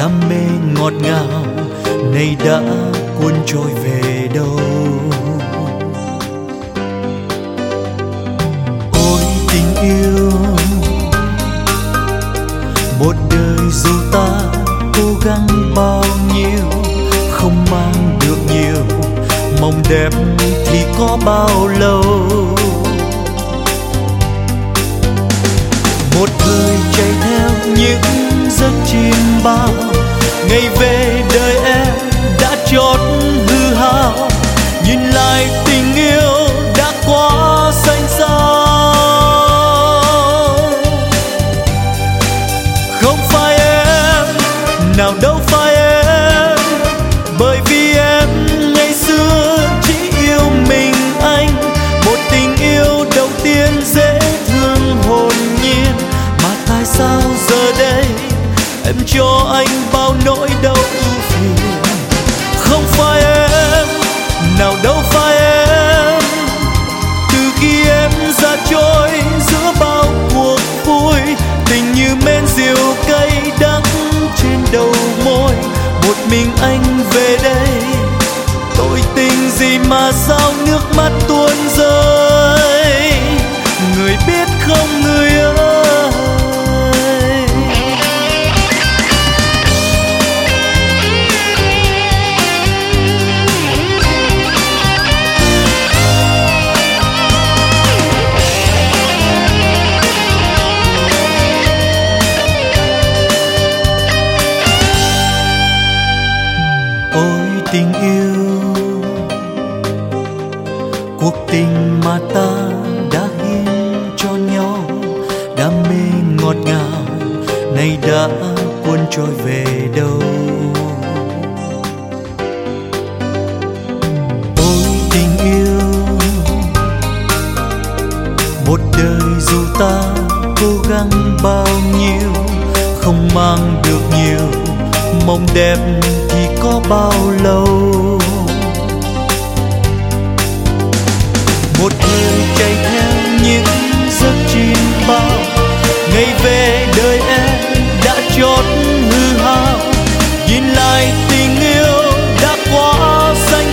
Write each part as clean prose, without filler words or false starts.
đam mê ngọt ngào nay đã cuốn trôi về đâu. Ôi tình yêu, một đời dù ta cố gắng bao nhiêu, không mang được nhiều, mong đẹp thì có bao lâu. Một thời chạy theo những giấc chim bao, ngày về đời em đã chót hư hao. Nhìn lại tình yêu đã quá xanh xao. Không phải em, nào đâu phải em, bởi vì em ngày xưa chỉ yêu mình anh. Một tình yêu đầu tiên dễ thương hồn nhiên, mà tại sao giờ đây em cho anh bao nỗi đau ưu phiền. Không phải em, nào đâu phải em, từ khi em ra trôi giữa bao cuộc vui. Tình như men rượu cay đắng trên đầu môi, một mình anh về đây. Tội tình gì mà sao nước mắt tuôn rơi, người biết không người ơi. Tình yêu, cuộc tình mà ta đã hiến cho nhau, đam mê ngọt ngào nay đã cuốn trôi về đâu. Ôi tình yêu, một đời dù ta cố gắng bao nhiêu, không mang được nhiều, mong đẹp thì có bao lâu. Một thời chạy theo những giấc chim bao, ngày về đời em đã chót hư hao. Nhìn lại tình yêu đã quá xanh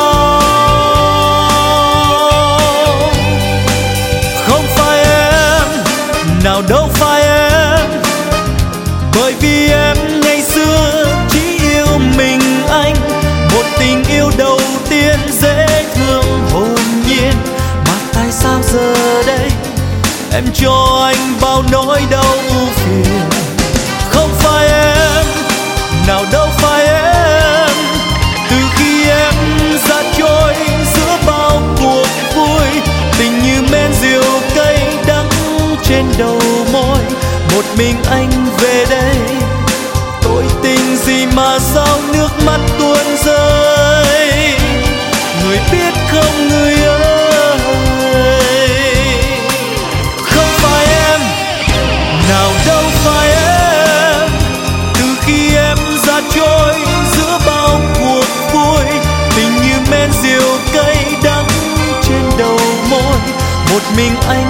xao. Không phải em, nào đâu phải em, bởi vì em ngày xưa chỉ yêu mình anh. Một tình yêu đầu tiên dễ thương hồn nhiên, mà tại sao giờ đây em cho anh bao nỗi đau ưu phiền. Không phải em, nào đâu phải em, từ khi em ra trôi giữa bao cuộc vui. Tình như men rượu cay đắng trên đầu môi, một mình anh về đây. Tội tình gì mà sao nước mắt tuôn rơi, người biết không người ơi. Không phải em, nào đâu phải em, từ khi em ra trôi giữa bao cuộc vui. Tình như men rượu cay đắng trên đầu môi, một mình anh